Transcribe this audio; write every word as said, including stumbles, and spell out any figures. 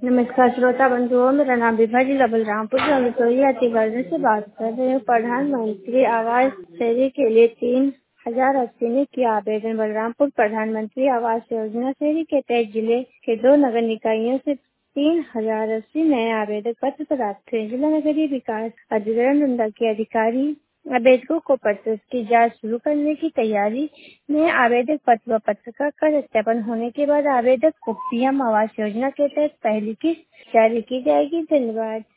नमस्कार श्रोता बंधुओं, मेरा नाम विभा जिला बलरामपुर से रसोई अतिवर्ग से बात कर रहे हैं। प्रधानमंत्री आवास शहरी के लिए तीन हजार अस्सी ने किया आवेदन। बलरामपुर प्रधानमंत्री आवास योजना शहरी के तहत जिले के दो नगर निकायों से तीन हजार अस्सी नए आवेदक पत्र प्राप्त हुए। जिला नगरीय विकास अधिग्रहण डुंडा के अधिकारी आवेदकों को पत्र की जांच शुरू करने की तैयारी में आवेदक पत्र व पत्र का कर सत्यापन होने के बाद आवेदक को पीएम आवास योजना के तहत पहली किस्त जारी की जाएगी। धन्यवाद।